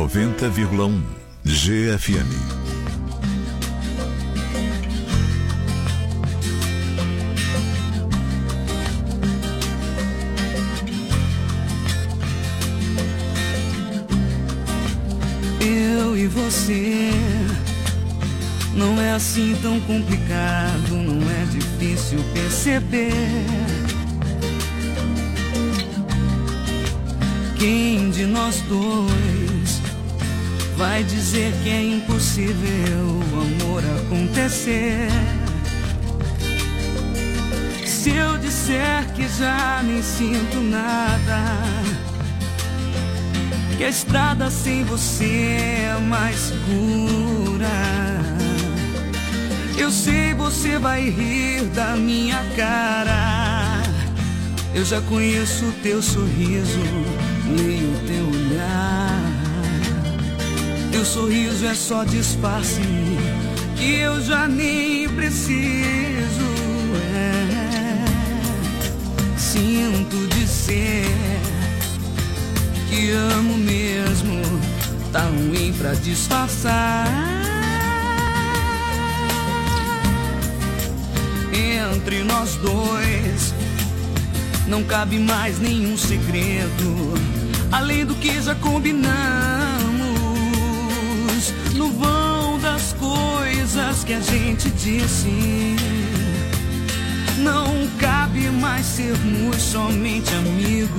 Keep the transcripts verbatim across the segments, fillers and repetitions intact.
noventa vírgula um G F M. Eu e você, não é assim tão complicado, não é difícil perceber. Quem de nós dois vai dizer que é impossível o amor acontecer? Se eu disser que já nem sinto nada, que a estrada sem você é mais segura, eu sei você vai rir da minha cara. Eu já conheço o teu sorriso, leio o teu olhar. Teu sorriso é só disfarce que eu já nem preciso. É. Sinto dizer que amo mesmo, tá ruim pra disfarçar. Entre nós dois não cabe mais nenhum segredo, além do que já combinamos. No vão das coisas que a gente disse, não cabe mais sermos somente amigos.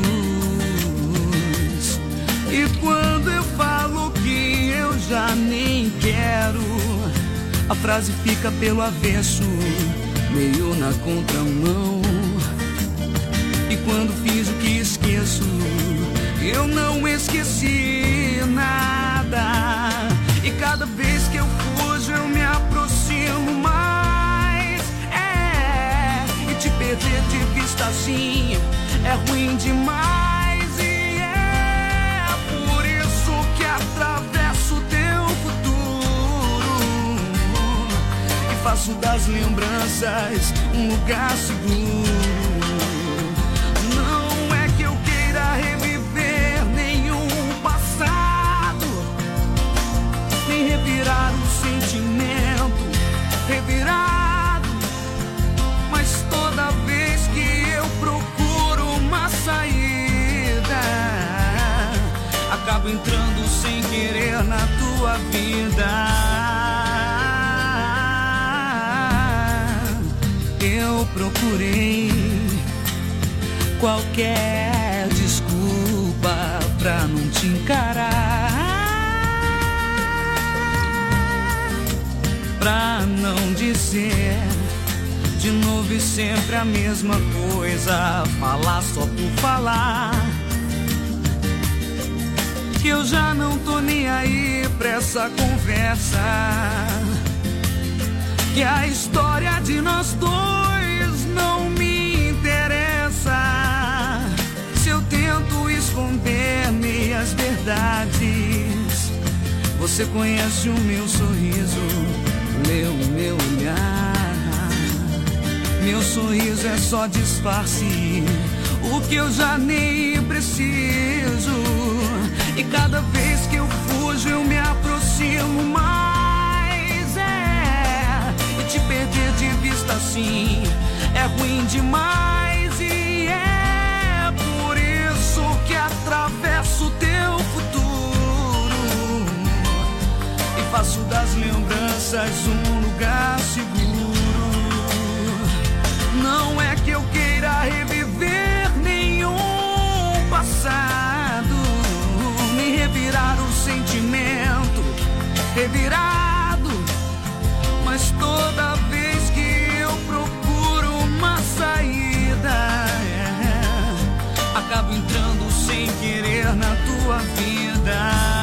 E quando eu falo que eu já nem quero, a frase fica pelo avesso, meio na contramão. E quando fiz o que esqueço, eu não esqueci nada. E cada vez que eu fujo, eu me aproximo mais. É, e te perder de vista assim é ruim demais. E é por isso que atravesso o teu futuro e faço das lembranças um lugar seguro. Revirar o sentimento, revirado. Mas toda vez que eu procuro uma saída, acabo entrando sem querer na tua vida. Eu procurei qualquer desculpa pra não te encarar, pra não dizer de novo e sempre a mesma coisa, falar só por falar. Que eu já não tô nem aí pra essa conversa, que a história de nós dois não me interessa. Se eu tento esconder meias verdades, você conhece o meu sorriso, lê o meu olhar. Meu sorriso é só disfarce, o que eu já nem preciso. E cada vez que eu fujo, eu me aproximo mais. É, e te perder de vista assim é ruim demais. E é por isso que atravesso o teu futuro e faço das lembranças um lugar seguro. Não é que eu queira reviver nenhum passado, nem revirar o sentimento revirado. Mas toda vez que eu procuro uma saída, é, acabo entrando sem querer na tua vida.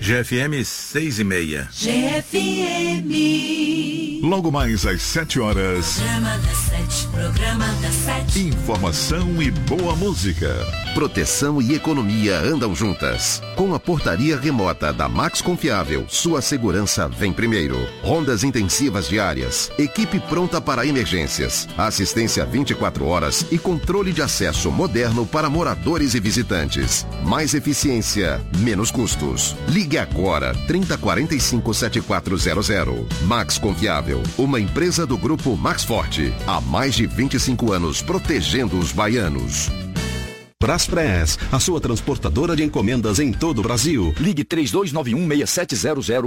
G F M seis e meia. G F M. Logo mais às sete horas. Programa das sete, programa das sete. Informação e boa música. Proteção e economia andam juntas. Com a portaria remota da Max Confiável, sua segurança vem primeiro. Rondas intensivas diárias, equipe pronta para emergências, assistência vinte e quatro horas e controle de acesso moderno para moradores e visitantes. Mais eficiência, menos custos. Ligue agora, trinta, quarenta e cinco, setenta e quatro zero zero. Max Confiável, uma empresa do grupo Max Forte. Há mais de vinte e cinco anos protegendo os baianos. Braspress, a sua transportadora de encomendas em todo o Brasil. Ligue três dois nove um, seis sete zero zero.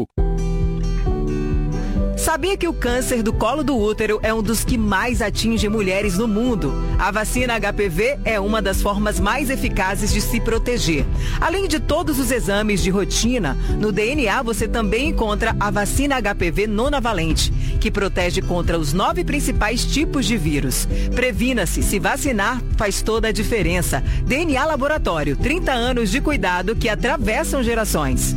Sabia que o câncer do colo do útero é um dos que mais atinge mulheres no mundo? A vacina H P V é uma das formas mais eficazes de se proteger. Além de todos os exames de rotina, no D N A você também encontra a vacina H P V nonavalente, que protege contra os nove principais tipos de vírus. Previna-se, se vacinar faz toda a diferença. D N A Laboratório, trinta anos de cuidado que atravessam gerações.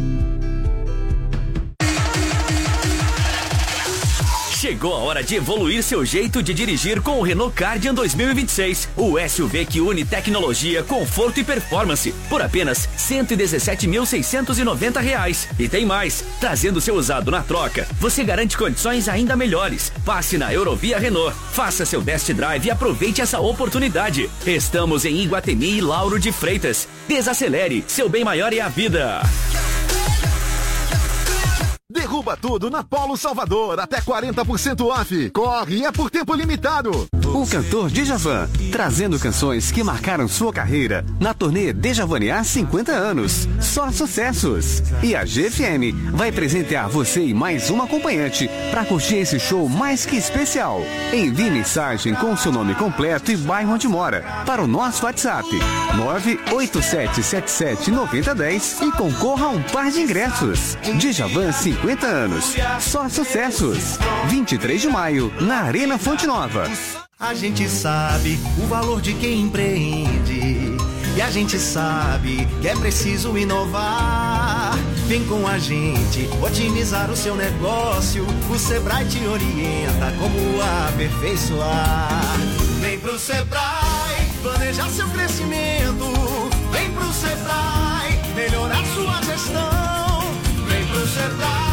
Chegou a hora de evoluir seu jeito de dirigir com o Renault Kardian dois mil e vinte e seis. O S U V que une tecnologia, conforto e performance por apenas cento e dezessete mil, seiscentos e noventa reais. E tem mais, trazendo seu usado na troca, você garante condições ainda melhores. Passe na Eurovia Renault, faça seu test drive e aproveite essa oportunidade. Estamos em Iguatemi e Lauro de Freitas. Desacelere, seu bem maior é a vida. Derruba tudo na Polo Salvador, até quarenta por cento off. Corre, é por tempo limitado. O cantor Djavan, trazendo canções que marcaram sua carreira na turnê Djavanear cinquenta anos. Só sucessos. E a G F M vai presentear você e mais uma acompanhante para curtir esse show mais que especial. Envie mensagem com seu nome completo e bairro onde mora para o nosso WhatsApp nove oito sete sete sete nove zero um zero e concorra a um par de ingressos. Djavan cinquenta anos. Só sucessos. vinte e três de maio, na Arena Fonte Nova. A gente sabe o valor de quem empreende. E a gente sabe que é preciso inovar. Vem com a gente otimizar o seu negócio. O Sebrae te orienta como aperfeiçoar. Vem pro Sebrae planejar seu crescimento. Vem pro Sebrae melhorar sua gestão. Vem pro Sebrae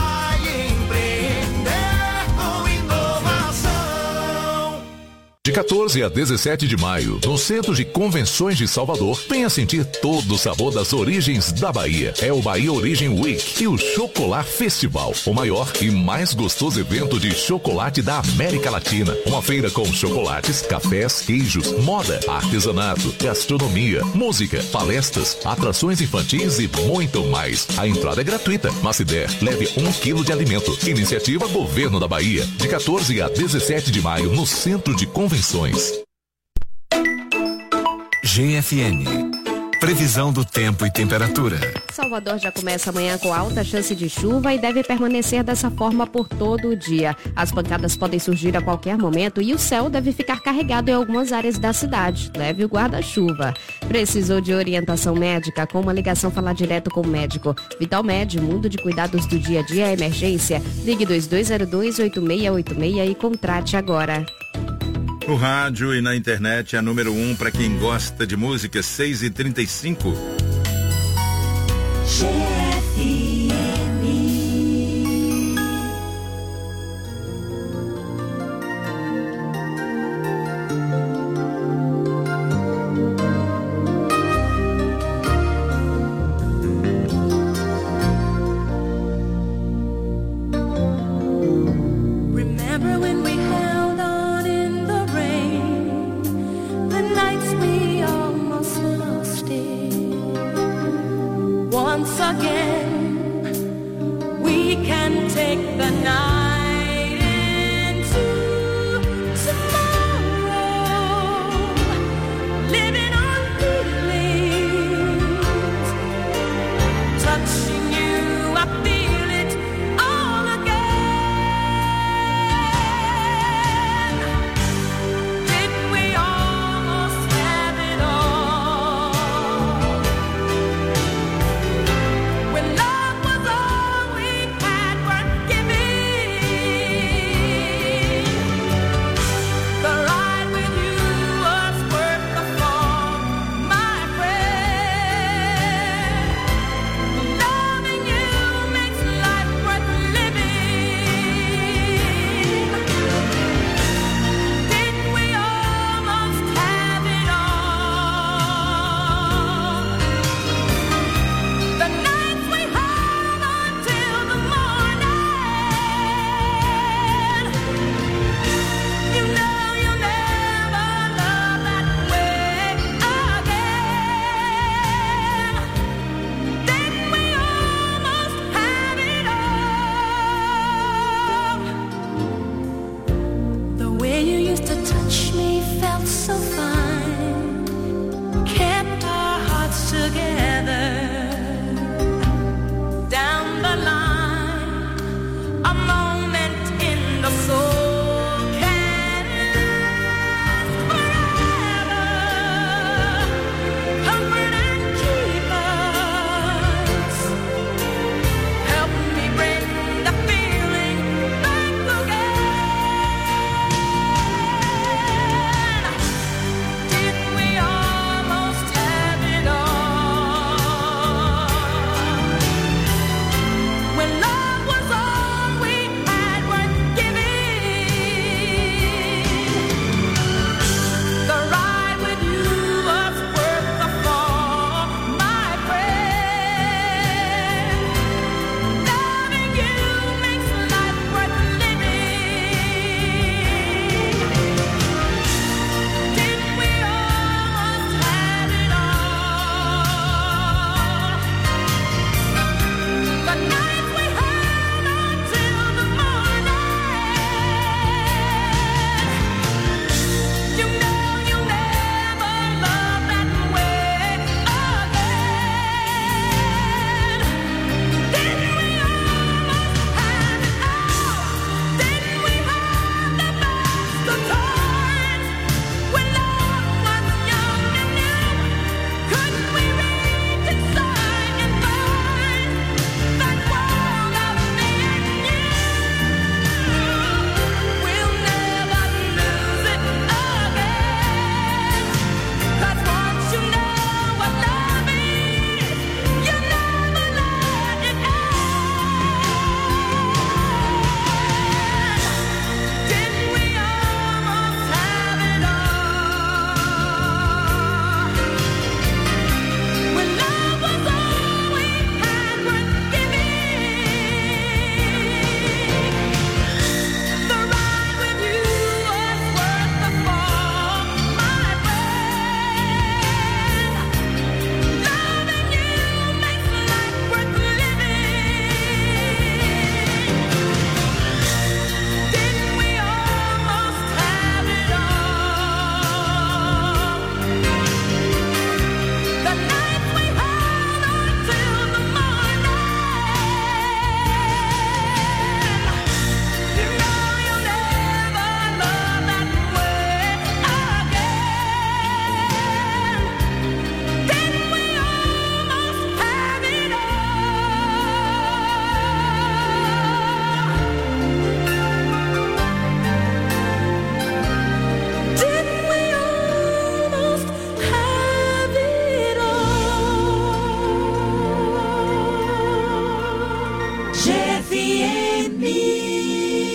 De quatorze a dezessete de maio, no Centro de Convenções de Salvador, venha sentir todo o sabor das origens da Bahia. É o Bahia Origin Week e o Chocolate Festival, o maior e mais gostoso evento de chocolate da América Latina. Uma feira com chocolates, cafés, queijos, moda, artesanato, gastronomia, música, palestras, atrações infantis e muito mais. A entrada é gratuita, mas se der, leve um quilo de alimento. Iniciativa Governo da Bahia, de quatorze a dezessete de maio, no Centro de Convenções. G F M. Previsão do tempo e temperatura. Salvador já começa amanhã com alta chance de chuva e deve permanecer dessa forma por todo o dia. As pancadas podem surgir a qualquer momento e o céu deve ficar carregado em algumas áreas da cidade. Leve o guarda-chuva. Precisou de orientação médica? Com uma ligação, falar direto com o médico. Vital Med, mundo de cuidados do dia a dia, emergência. Ligue dois dois zero dois, oito seis oito seis e contrate agora. No rádio e na internet, a número um para quem gosta de música, seis e trinta e cinco. When love was all M.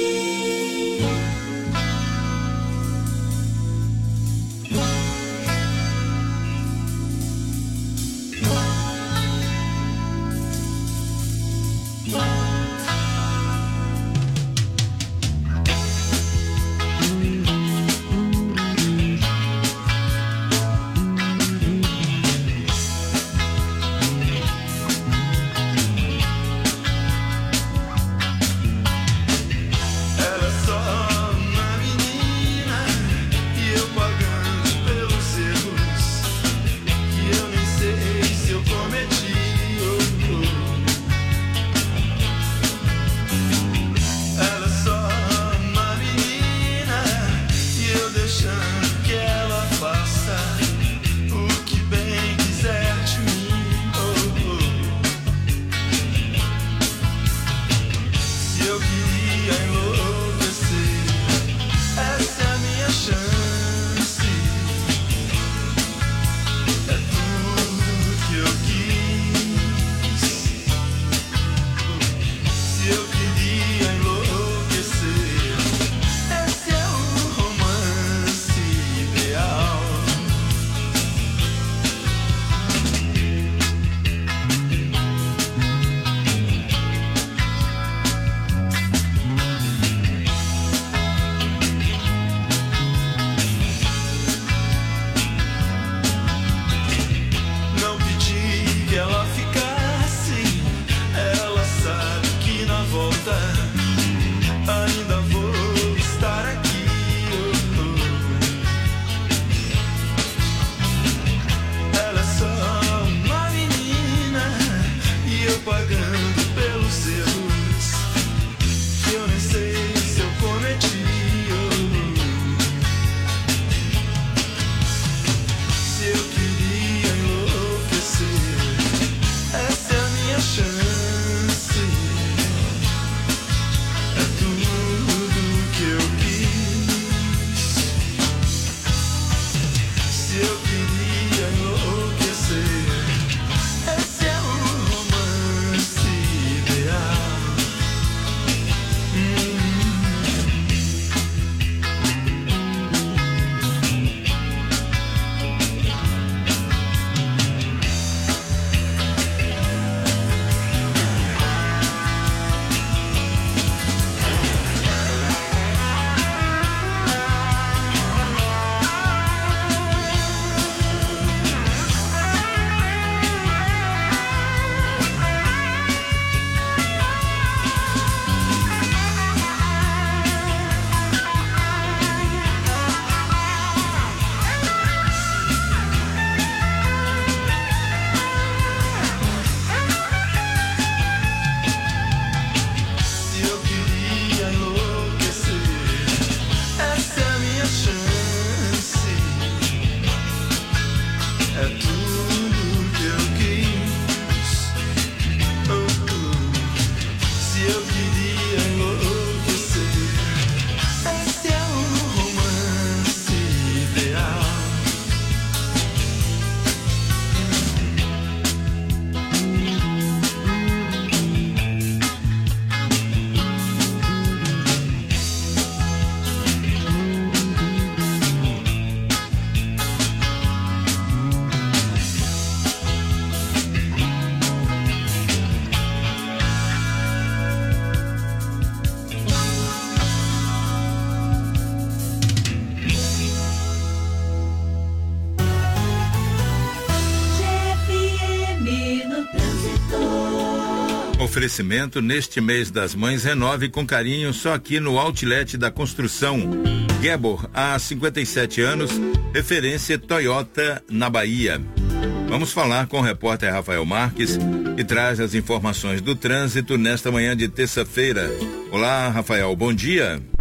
Oferecimento neste mês das mães, renove com carinho só aqui no Outlet da Construção. Gebor, há cinquenta e sete anos, referência Toyota na Bahia. Vamos falar com o repórter Rafael Marques, que traz as informações do trânsito nesta manhã de terça-feira. Olá, Rafael, bom dia.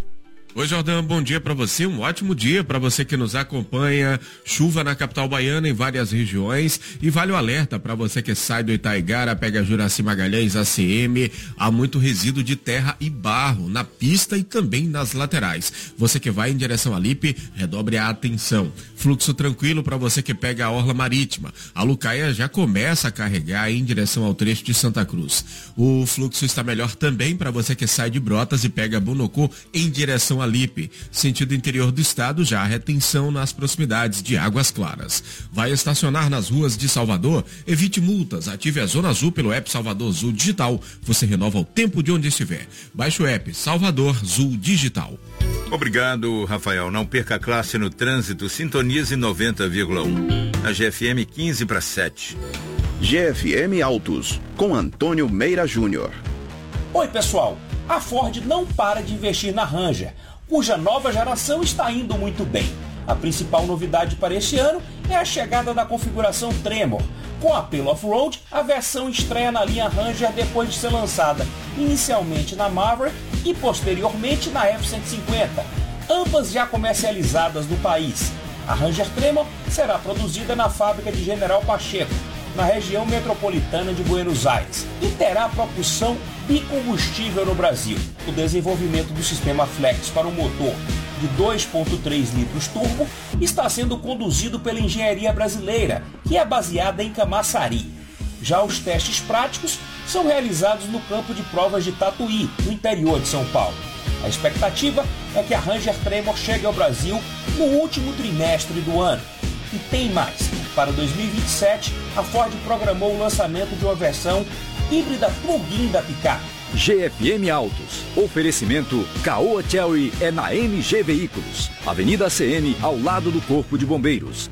Oi, Jordão, bom dia para você, um ótimo dia para você que nos acompanha. Chuva na capital baiana em várias regiões e vale o alerta para você que sai do Itaigara, pega Juraci Magalhães, A C M, há muito resíduo de terra e barro na pista e também nas laterais. Você que vai em direção a Lipe, redobre a atenção. Fluxo tranquilo para você que pega a orla marítima. A Lucaia já começa a carregar em direção ao trecho de Santa Cruz. O fluxo está melhor também para você que sai de Brotas e pega Bonocô em direção a Lipe. Sentido interior do estado, já há retenção nas proximidades de Águas Claras. Vai estacionar nas ruas de Salvador? Evite multas, ative a Zona Azul pelo app Salvador Zul Digital. Você renova o tempo de onde estiver. Baixe o app Salvador Zul Digital. Obrigado, Rafael. Não perca a classe no trânsito. Sintonize noventa vírgula um. A G F M quinze para sete. G F M Autos, com Antônio Meira Júnior. Oi, pessoal. A Ford não para de investir na Ranger, cuja nova geração está indo muito bem. A principal novidade para este ano é a chegada da configuração Tremor. Com apelo off-road, a versão estreia na linha Ranger depois de ser lançada inicialmente na Maverick e posteriormente na F cento e cinquenta, ambas já comercializadas no país. A Ranger Tremor será produzida na fábrica de General Pacheco, na região metropolitana de Buenos Aires, e terá propulsão bicombustível no Brasil. O desenvolvimento do sistema Flex para o motor de dois ponto três litros turbo está sendo conduzido pela engenharia brasileira, que é baseada em Camaçari. Já os testes práticos são realizados no campo de provas de Tatuí, no interior de São Paulo. A expectativa é que a Ranger Tremor chegue ao Brasil no último trimestre do ano. E tem mais. Para dois mil e vinte e sete, a Ford programou o lançamento de uma versão híbrida plug-in da picape. G F M Autos. Oferecimento Caoa Cherry é na M G Veículos. Avenida C N, ao lado do Corpo de Bombeiros.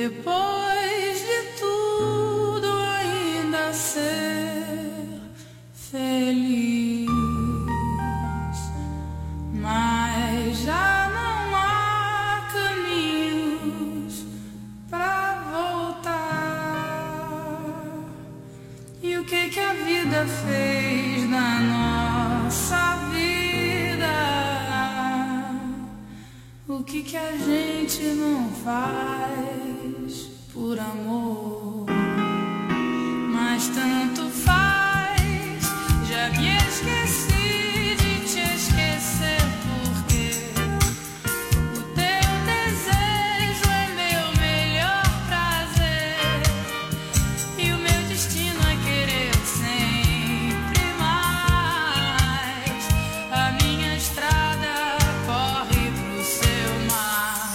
Depois de tudo ainda ser feliz, mas já não há caminhos pra voltar. E o que que a vida fez na nossa vida? O que que a gente não faz por amor? Mas tanto faz, já me esqueci de te esquecer, porque o teu desejo é meu melhor prazer, e o meu destino é querer sempre mais. A minha estrada corre pro seu mar.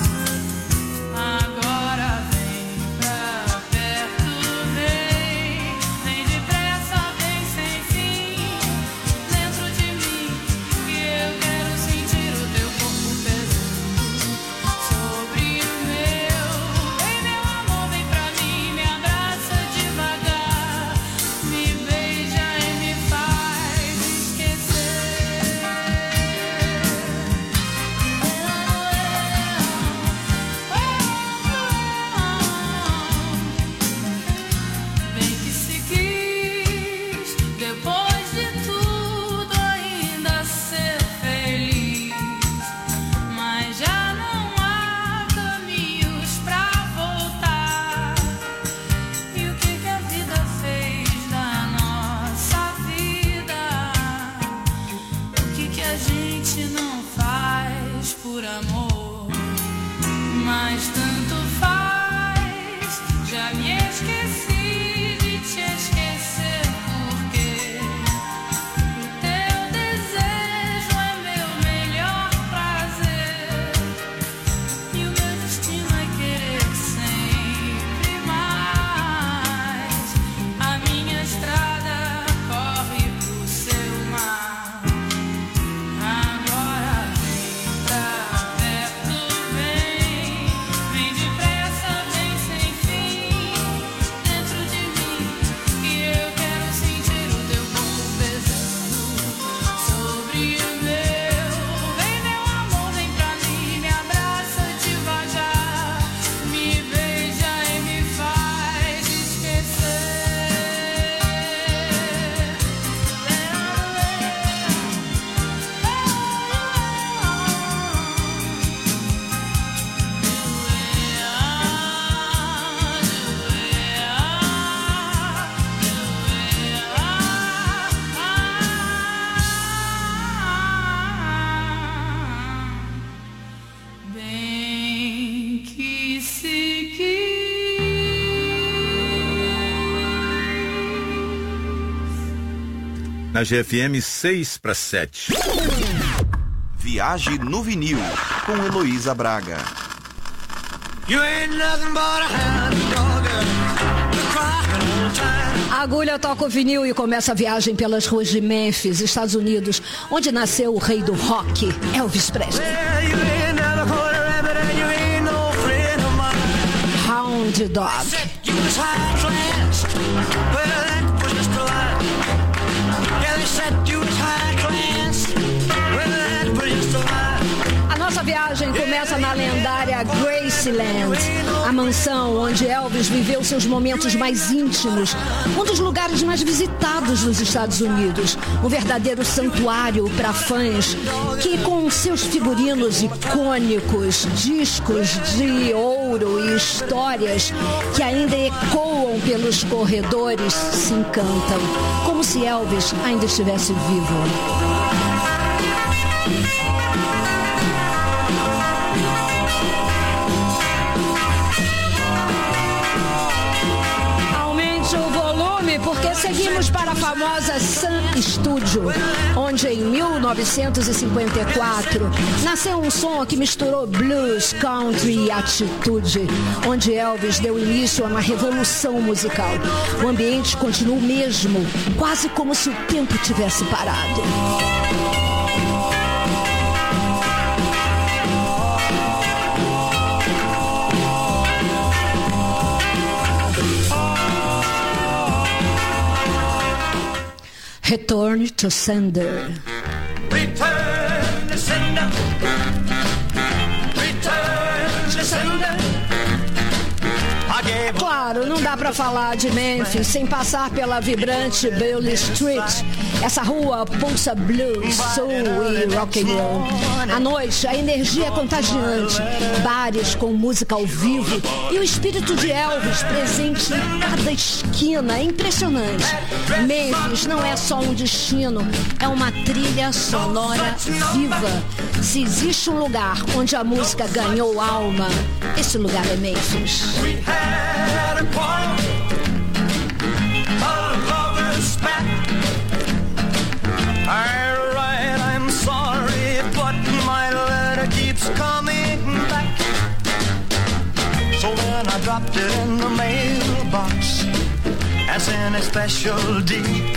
Agora vem pra perto, vem, vem depressa, vem sem fim, dentro de mim, que eu quero sentir o teu corpo pesando sobre o meu. Vem meu amor, vem pra mim, me abraça devagar, me beija e me faz esquecer. Bem que se quis, depois de tudo ainda ser feliz, mas já não há caminhos pra voltar. E o que que a vida fez da nossa vida? O que que a gente não faz por amor? Mas tanto faz, já me esqueci de te esquecer, porque o teu desejo é meu melhor prazer, e o meu destino é querer sempre mais. A minha estrada corre pro seu mar. Agora vem pra perto, vem, vem depressa, vem sem fim, dentro de mim, que eu quero sentir o teu corpo pesando sobre o meu. Vem meu amor, vem pra mim, me abraça devagar, me beija e me faz esquecer. Bem que se Na G F M seis para sete. Viagem no vinil com Heloísa Braga. You ain't nothing but a hound dog. A agulha toca o vinil e começa a viagem pelas ruas de Memphis, Estados Unidos, onde nasceu o rei do rock, Elvis Presley. Hound Dog. A nossa viagem começa na lendária Graceland, a mansão onde Elvis viveu seus momentos mais íntimos, um dos lugares mais visitados nos Estados Unidos, um verdadeiro santuário para fãs que, com seus figurinos icônicos, discos de ouro e histórias que ainda ecoam pelos corredores, se encantam, como se Elvis ainda estivesse vivo. Porque seguimos para a famosa Sun Studio, onde em mil novecentos e cinquenta e quatro nasceu um som que misturou blues, country e atitude, onde Elvis deu início a uma revolução musical. O ambiente continua o mesmo, quase como se o tempo tivesse parado. Return to Sender. Return to sender. Return to sender. Claro, não dá pra falar de Memphis sem passar pela vibrante Beale Street. Essa rua pulsa blues, soul e rock and roll. À noite, a energia é contagiante. Bares com música ao vivo e o espírito de Elvis presente em cada esquina. É impressionante. Memphis não é só um destino, é uma trilha sonora viva. Se existe um lugar onde a música ganhou alma, esse lugar é Memphis. Had a quarrel, a lover's spat. I write, I'm sorry, but my letter keeps coming back. So then I dropped it in the mailbox as in a special deed.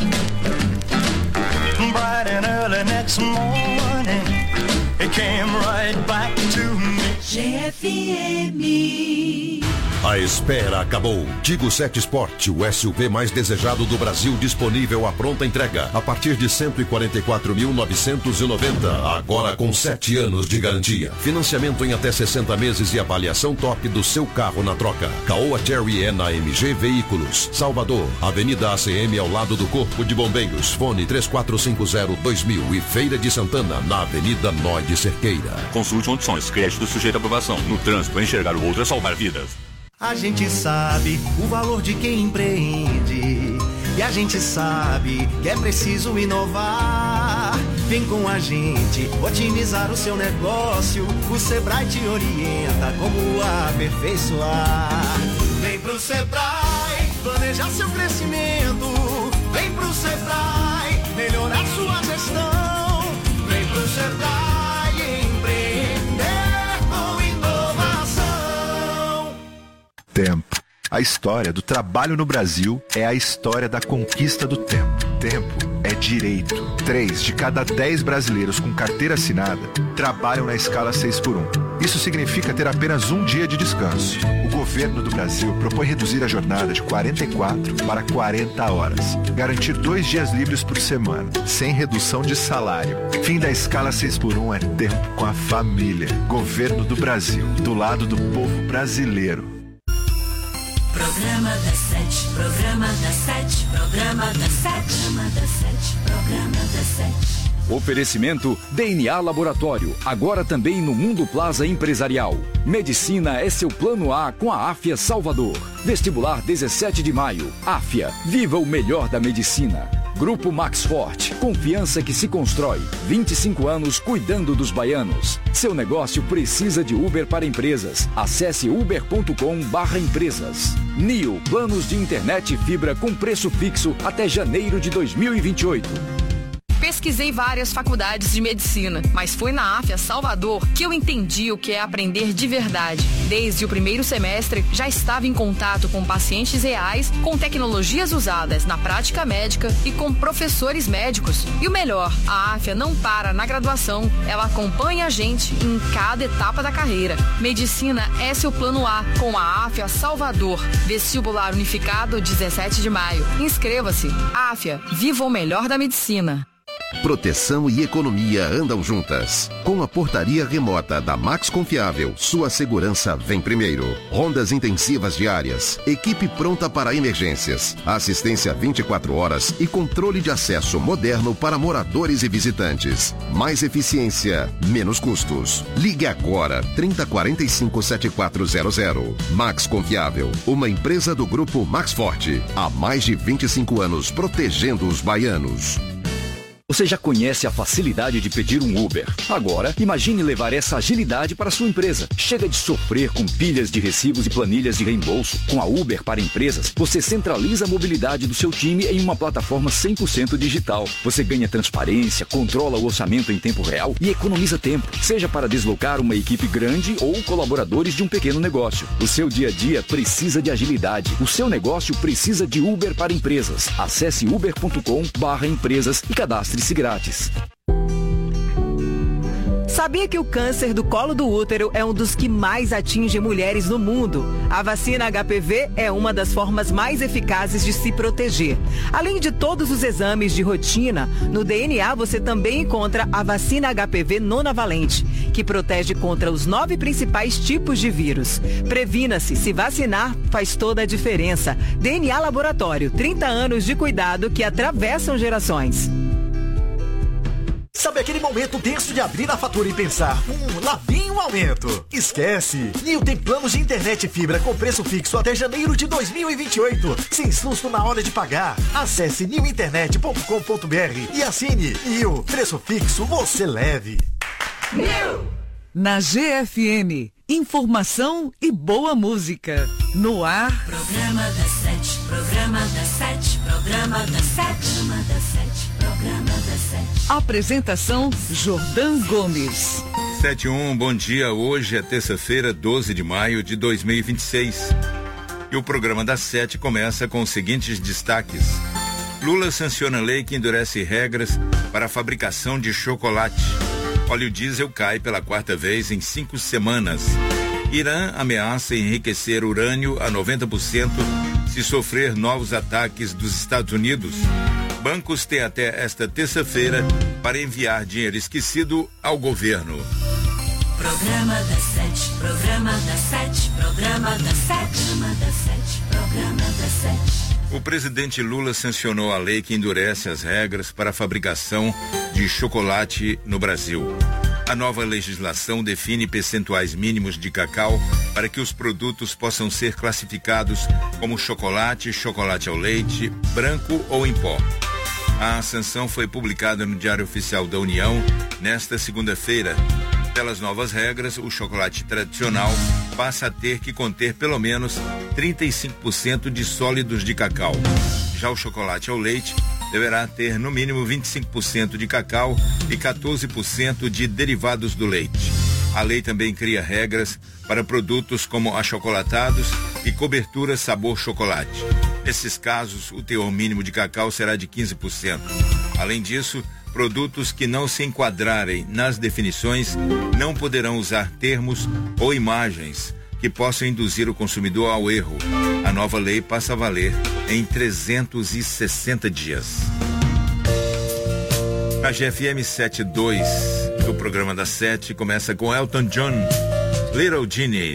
Bright and early next morning, it came right back to me. G F M. A espera acabou. Tigo sete Sport, o S U V mais desejado do Brasil, disponível à pronta entrega a partir de cento e quarenta e quatro mil novecentos e noventa, agora com sete anos de garantia. Financiamento em até sessenta meses e avaliação top do seu carro na troca. Caoa Cherry é na M G Veículos, Salvador, Avenida A C M ao lado do Corpo de Bombeiros, fone três quatro cinco zero dois mil e Feira de Santana, na Avenida Nó de Cerqueira. Consulte condições, crédito sujeito à aprovação. No trânsito, enxergar o outro é salvar vidas. A gente sabe o valor de quem empreende. E a gente sabe que é preciso inovar. Vem com a gente otimizar o seu negócio. O Sebrae te orienta como aperfeiçoar. Vem pro Sebrae planejar seu crescimento. Vem pro Sebrae melhorar sua gestão. Vem pro Sebrae tempo. A história do trabalho no Brasil é a história da conquista do tempo. Tempo é direito. Três de cada dez brasileiros com carteira assinada trabalham na escala seis por um. Isso significa ter apenas um dia de descanso. O governo do Brasil propõe reduzir a jornada de quarenta e quatro para quarenta horas. Garantir dois dias livres por semana, sem redução de salário. Fim da escala seis por um é tempo com a família. Governo do Brasil, do lado do povo brasileiro. Programa das sete, programa das sete, programa das sete, programa das sete, programa das sete. Oferecimento D N A Laboratório, agora também no Mundo Plaza Empresarial. Medicina é seu plano A com a Áfia Salvador. Vestibular dezessete de maio. Áfia, viva o melhor da medicina. Grupo Max Forte, confiança que se constrói. vinte e cinco anos cuidando dos baianos. Seu negócio precisa de Uber para empresas. Acesse uber ponto com barra empresas. Nio, planos de internet e fibra com preço fixo até janeiro de dois mil e vinte e oito. Pesquisei várias faculdades de medicina, mas foi na Áfia Salvador que eu entendi o que é aprender de verdade. Desde o primeiro semestre, já estava em contato com pacientes reais, com tecnologias usadas na prática médica e com professores médicos. E o melhor, a Áfia não para na graduação, ela acompanha a gente em cada etapa da carreira. Medicina é seu plano A com a Áfia Salvador. Vestibular unificado dezessete de maio. Inscreva-se. Áfia, viva o melhor da medicina. Proteção e economia andam juntas. Com a portaria remota da Max Confiável, sua segurança vem primeiro. Rondas intensivas diárias, equipe pronta para emergências, assistência vinte e quatro horas e controle de acesso moderno para moradores e visitantes. Mais eficiência, menos custos. Ligue agora, trinta, quarenta e cinco, setenta e quatro zero zero. Max Confiável, uma empresa do grupo Max Forte. Há mais de vinte e cinco anos protegendo os baianos. Você já conhece a facilidade de pedir um Uber. Agora, imagine levar essa agilidade para a sua empresa. Chega de sofrer com pilhas de recibos e planilhas de reembolso. Com a Uber para empresas, você centraliza a mobilidade do seu time em uma plataforma cem por cento digital. Você ganha transparência, controla o orçamento em tempo real e economiza tempo, seja para deslocar uma equipe grande ou colaboradores de um pequeno negócio. O seu dia a dia precisa de agilidade. O seu negócio precisa de Uber para empresas. Acesse uber ponto com barra empresas e cadastre grátis. Sabia que o câncer do colo do útero é um dos que mais atinge mulheres no mundo? A vacina H P V é uma das formas mais eficazes de se proteger. Além de todos os exames de rotina, no D N A você também encontra a vacina H P V nonavalente, que protege contra os nove principais tipos de vírus. Previna-se, se vacinar faz toda a diferença. D N A Laboratório, trinta anos de cuidado que atravessam gerações. Sabe aquele momento tenso de abrir a fatura e pensar, hum, lá vem um aumento? Esquece! Nil tem planos de internet e fibra com preço fixo até janeiro de dois mil e vinte e oito, sem susto na hora de pagar. Acesse nil internet ponto com ponto b r e assine. Nil, preço fixo você leve. Nil! Na G F M, informação e boa música. No ar. Programa das sete, programa das sete, programa das sete, programa das sete, programa das sete. Apresentação Jordão Gomes. sete um, bom dia. Hoje é terça-feira, doze de maio de dois mil e vinte e seis. E o programa das sete começa com os seguintes destaques. Lula sanciona lei que endurece regras para a fabricação de chocolate. Óleo diesel cai pela quarta vez em cinco semanas. Irã ameaça enriquecer urânio a noventa por cento se sofrer novos ataques dos Estados Unidos. Bancos têm até esta terça-feira para enviar dinheiro esquecido ao governo. Programa das sete, programa das sete, programa das sete, programa das sete, programa das sete. O presidente Lula sancionou a lei que endurece as regras para a fabricação de chocolate no Brasil. A nova legislação define percentuais mínimos de cacau para que os produtos possam ser classificados como chocolate, chocolate ao leite, branco ou em pó. A sanção foi publicada no Diário Oficial da União nesta segunda-feira. Pelas novas regras, o chocolate tradicional passa a ter que conter pelo menos trinta e cinco por cento de sólidos de cacau. Já o chocolate ao leite deverá ter no mínimo vinte e cinco por cento de cacau e quatorze por cento de derivados do leite. A lei também cria regras para produtos como achocolatados e coberturas sabor chocolate. Nesses casos, o teor mínimo de cacau será de quinze por cento. Além disso, produtos que não se enquadrarem nas definições não poderão usar termos ou imagens que possam induzir o consumidor ao erro. A nova lei passa a valer em trezentos e sessenta dias. A G F M sete dois do programa das sete começa com Elton John, Little Genie.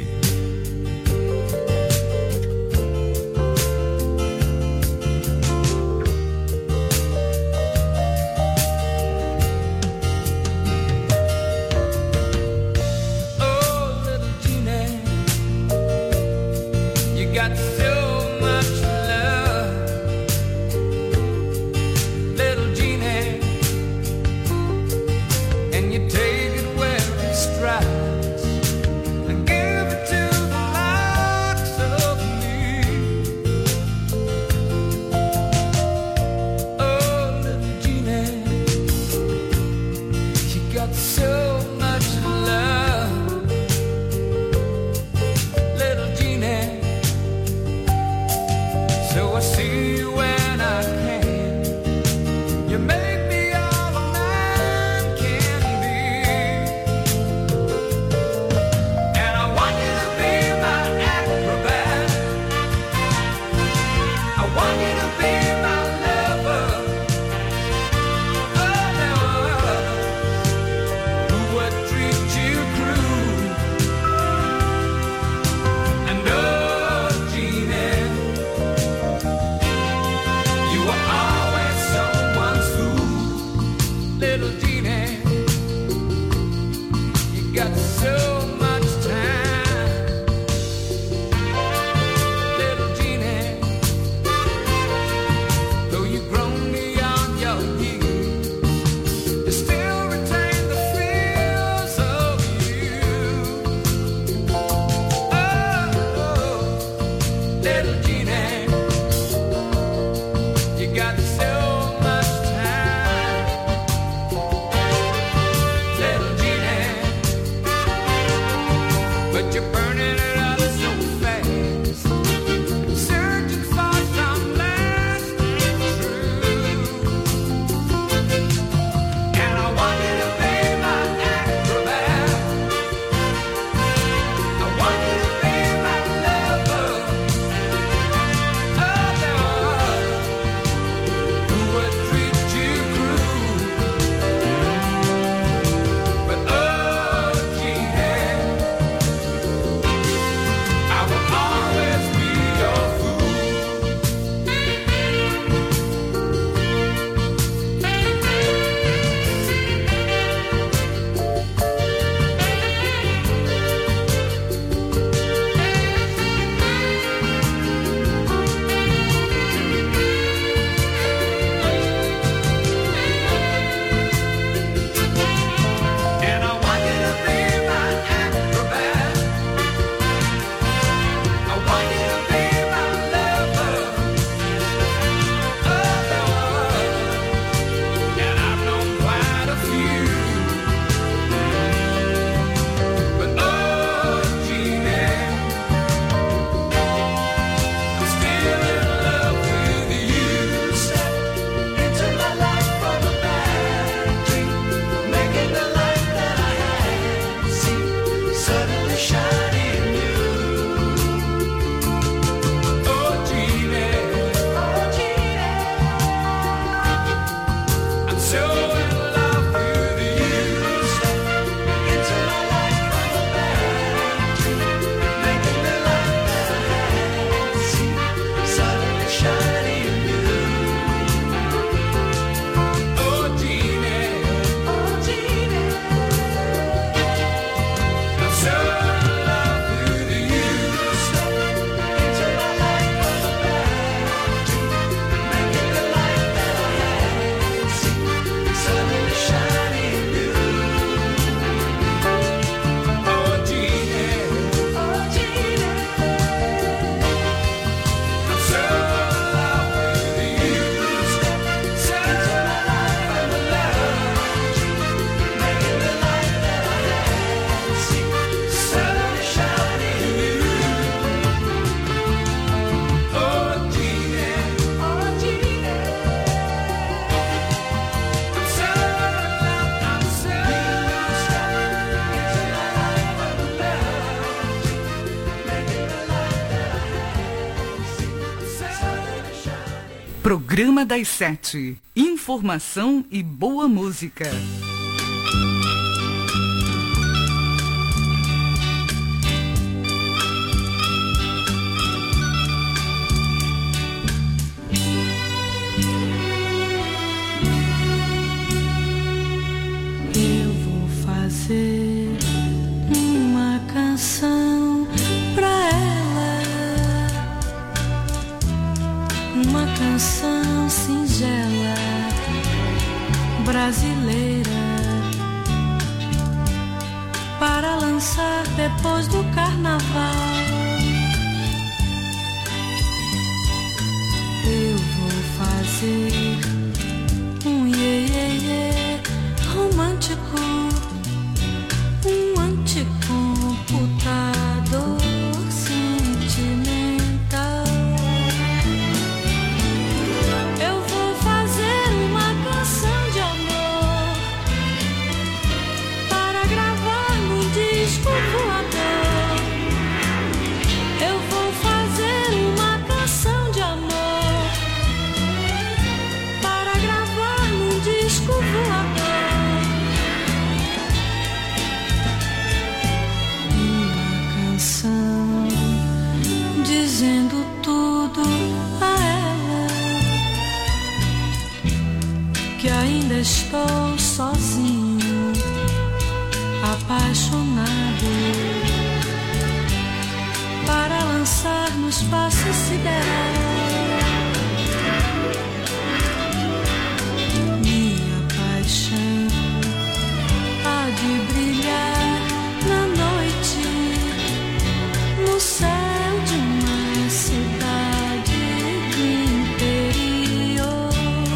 And I want you to be my acrobat. Programa das Sete. Informação e boa música. Eu vou fazer uma canção pra ela, uma canção singela, brasileira, para lançar depois do carnaval. Eu vou fazer um iê, iê, iê romântico, um anticomputador sentimental. Eu vou fazer uma canção de amor para gravar num disco voador. Eu vou fazer uma canção de amor para gravar num disco voador. Dizendo tudo a ela, que ainda estou sozinho, apaixonado, para lançar no espaço sideral minha paixão há de brilhar na noite, no céu de uma cidade do interior,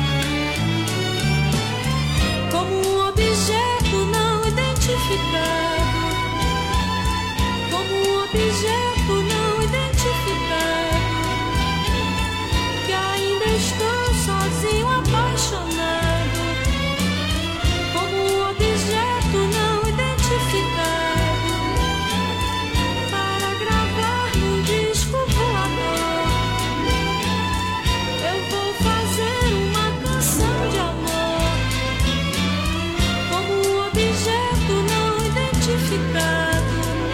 como um objeto não identificado, como um objeto não identificado, que ainda estou sozinho apaixonado, como um objeto não identificado, para gravar num disco voador. Eu vou fazer uma canção de amor, como um objeto não identificado.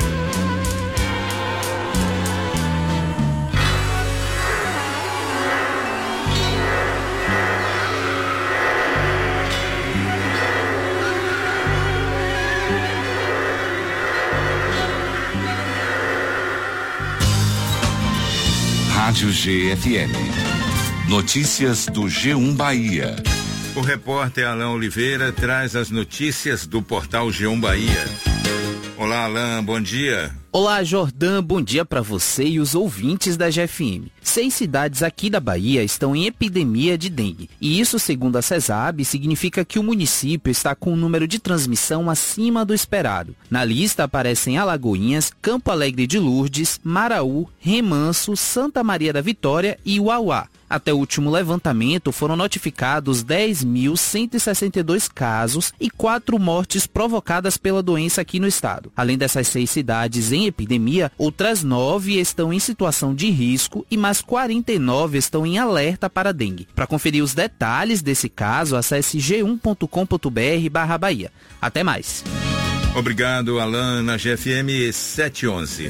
Rádio G F M. Notícias do G um Bahia. O repórter Alain Oliveira traz as notícias do portal G um Bahia. Olá, Alain, bom dia. Olá, Jordão, bom dia para você e os ouvintes da G F M. Seis cidades aqui da Bahia estão em epidemia de dengue. E isso, segundo a CESAB, significa que o município está com um número de transmissão acima do esperado. Na lista aparecem Alagoinhas, Campo Alegre de Lourdes, Maraú, Remanso, Santa Maria da Vitória e Uauá. Até o último levantamento foram notificados dez mil cento e sessenta e dois casos e quatro mortes provocadas pela doença aqui no estado. Além dessas seis cidades em epidemia, outras nove estão em situação de risco e mais quarenta e nove estão em alerta para dengue. Para conferir os detalhes desse caso, acesse g um ponto com ponto b r barra Bahia. Até mais. Obrigado, Alain, na G F M sete e onze.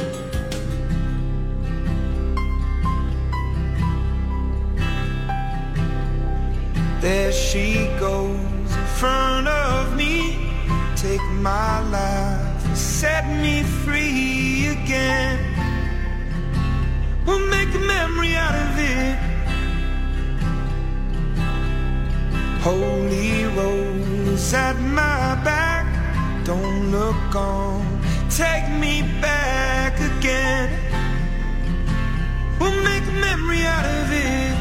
There she goes in front of me, take my life and set me free again. We'll make a memory out of it. Holy rose at my back, don't look on, take me back again. We'll make a memory out of it.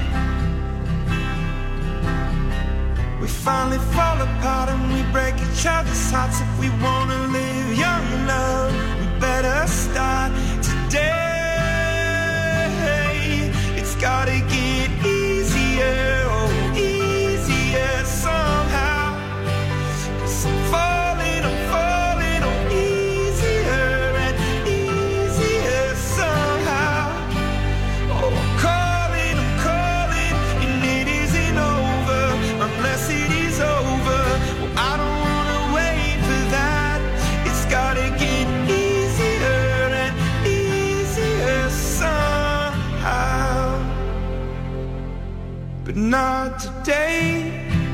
We finally fall apart and we break each other's hearts. If we wanna live young and love, we better start today. It's gotta get easier, oh easier somehow. 'Cause I'm falling, I'm falling, oh easier and easier somehow. Oh, I'm calling, I'm calling, you but not today,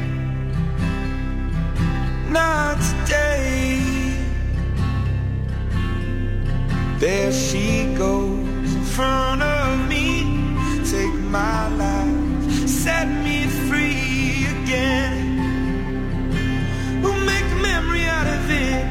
not today. There she goes in front of me, take my life, set me free again. We'll make a memory out of it.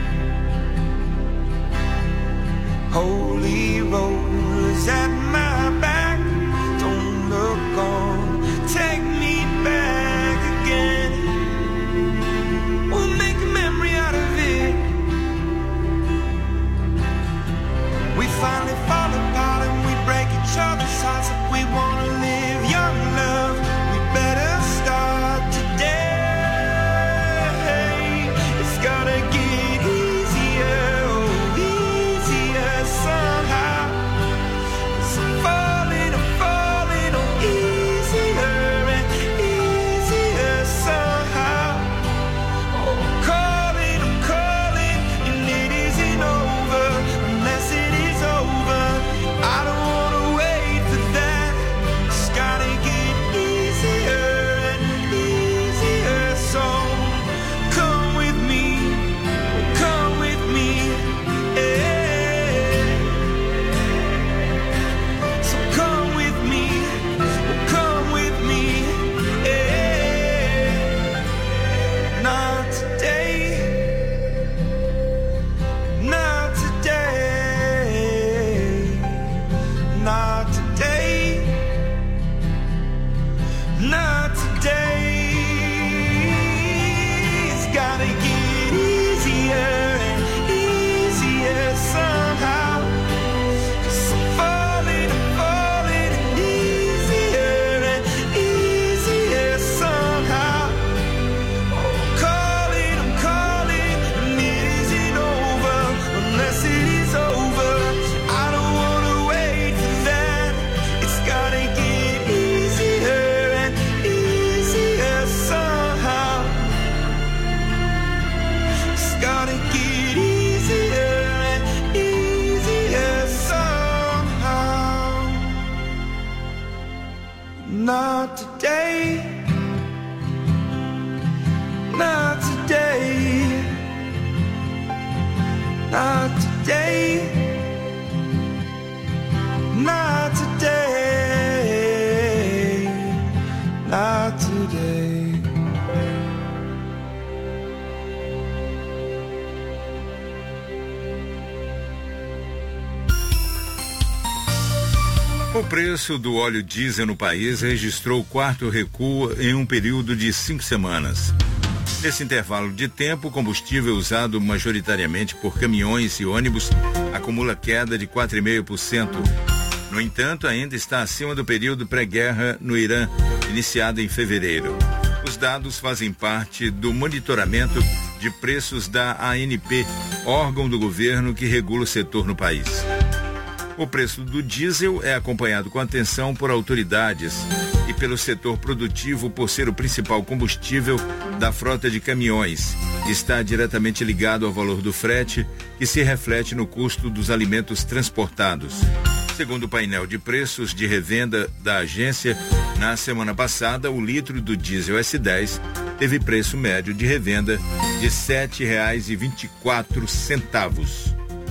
Holy rose at my back, don't look on, take me back again. We'll make a memory out of it. We finally fall apart and we break each other's hearts. If we wanna live young love, we better start today. It's gotta get easier, oh, easier somehow. So I'm falling, I'm falling, oh, easier and easier somehow. Oh, I'm calling, I'm calling, and it isn't over unless it is over. I don't wanna wait for that. It's gotta get easier and easier. So come with me, come with me, yeah. So come with me, come with me, yeah. Not today, not today, not today, not today. It's gotta get easier and easier somehow. 'Cause I'm falling, I'm falling, and easier and easier somehow. Oh, I'm calling, I'm calling, and it isn't over unless it is over. I don't wanna wait for that. It's gotta get easier and easier somehow. It's gotta get easier and easier somehow. Not today, not today, not today, not today, not today. O preço do óleo diesel no país registrou o quarto recuo em um período de cinco semanas. Nesse intervalo de tempo, o combustível usado majoritariamente por caminhões e ônibus acumula queda de quatro vírgula cinco por cento. No entanto, ainda está acima do período pré-guerra no Irã, iniciado em fevereiro. Os dados fazem parte do monitoramento de preços da A N P, órgão do governo que regula o setor no país. O preço do diesel é acompanhado com atenção por autoridades e pelo setor produtivo por ser o principal combustível da frota de caminhões. Está diretamente ligado ao valor do frete, que se reflete no custo dos alimentos transportados. Segundo o painel de preços de revenda da agência, na semana passada, o litro do diesel S dez teve preço médio de revenda de sete reais e vinte e quatro centavos.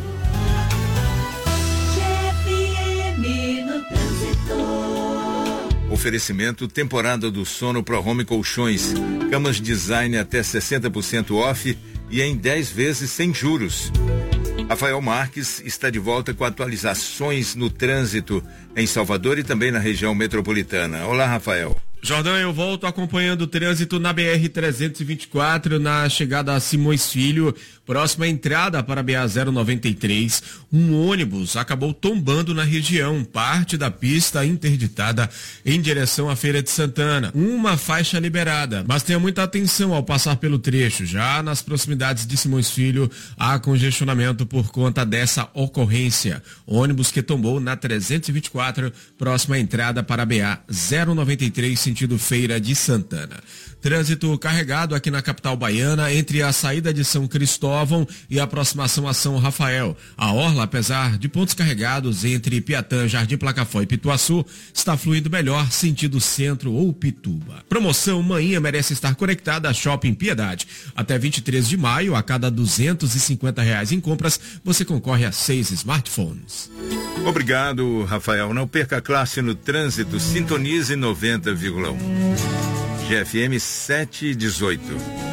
Oferecimento temporada do sono Pro Home Colchões, camas design até sessenta por cento off e em dez vezes sem juros. Rafael Marques está de volta com atualizações no trânsito em Salvador e também na região metropolitana. Olá, Rafael. Jordão, eu volto acompanhando o trânsito na B R trezentos e vinte e quatro, na chegada a Simões Filho, próxima entrada para a B A zero noventa e três. Um ônibus acabou tombando na região, parte da pista interditada em direção à Feira de Santana. Uma faixa liberada, mas tenha muita atenção ao passar pelo trecho. Já nas proximidades de Simões Filho, há congestionamento por conta dessa ocorrência. Ônibus que tombou na trezentos e vinte e quatro, próxima entrada para a B A zero noventa e três, sentido Feira de Santana. Trânsito carregado aqui na capital baiana entre a saída de São Cristóvão e a aproximação a São Rafael. A orla, apesar de pontos carregados entre Piatã, Jardim Placafó e Pituaçu, está fluindo melhor sentido centro ou Pituba. Promoção Manhã merece estar conectada a Shopping Piedade. Até vinte e três de maio, a cada duzentos e cinquenta reais em compras, você concorre a seis smartphones. Obrigado, Rafael. Não perca a classe no trânsito. Sintonize noventa vírgula um. G F M setecentos e dezoito.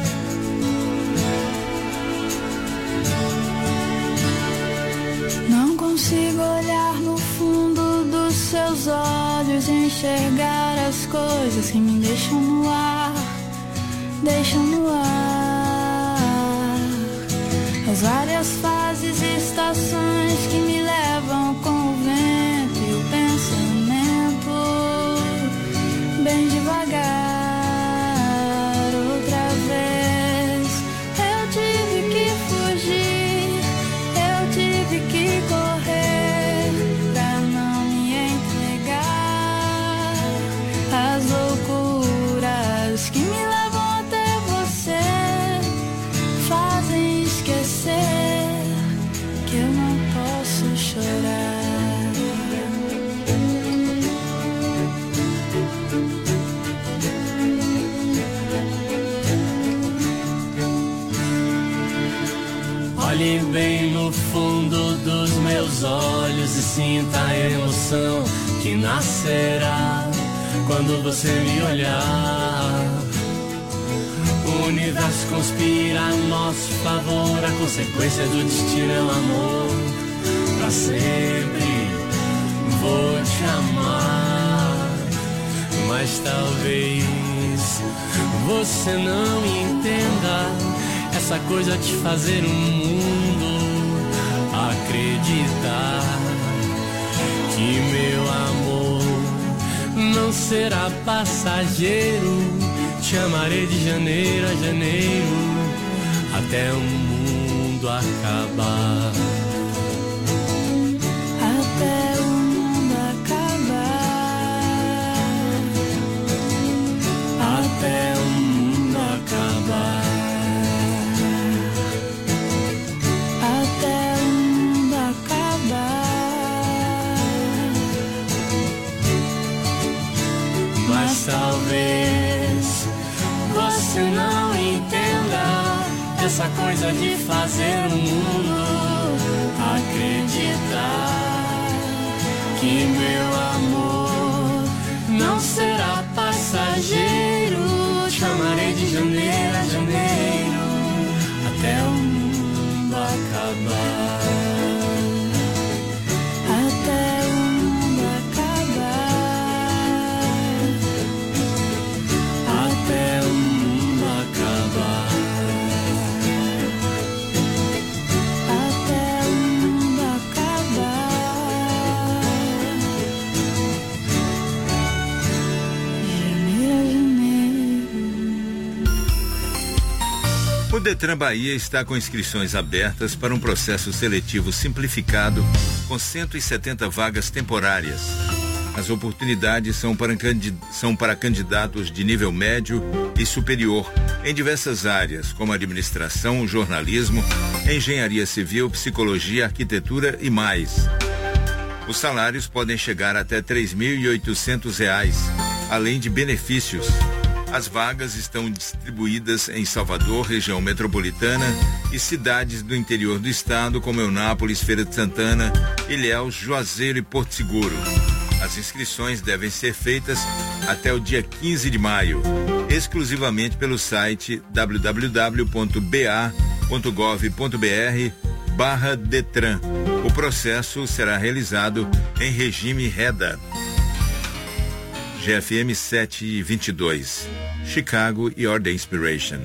Não consigo olhar no fundo dos seus olhos e enxergar as coisas que me deixam no ar, deixam no ar. As várias fases e estações que me levam com o vento e o pensamento bem devagar. Olhe bem no fundo dos meus olhos e sinta a emoção que nascerá quando você me olhar. O universo conspira a nosso favor, a consequência do destino é o amor. Pra sempre vou te amar, mas talvez você não entenda essa coisa de fazer o mundo acreditar que meu amor não será passageiro. Te amarei de janeiro a janeiro até o mundo acabar. Até o mundo acabar. Até o mundo acabar. Mas talvez você não entenda essa coisa de fazer o mundo acreditar que meu amor não será passageiro. Te amarei de janeiro a janeiro até o mundo acabar. O Detran Bahia está com inscrições abertas para um processo seletivo simplificado com cento e setenta vagas temporárias. As oportunidades são para, são para candidatos de nível médio e superior em diversas áreas, como administração, jornalismo, engenharia civil, psicologia, arquitetura e mais. Os salários podem chegar até três mil e oitocentos reais, além de benefícios. As vagas estão distribuídas em Salvador, região metropolitana e cidades do interior do estado, como Eunápolis, Feira de Santana, Ilhéus, Juazeiro e Porto Seguro. As inscrições devem ser feitas até o dia quinze de maio, exclusivamente pelo site w w w ponto b a ponto gov ponto b r barra Detran. O processo será realizado em regime REDA. G F M setecentos e vinte e dois, Chicago, You're the Inspiration.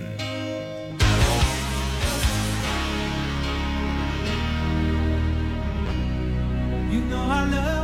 You know I love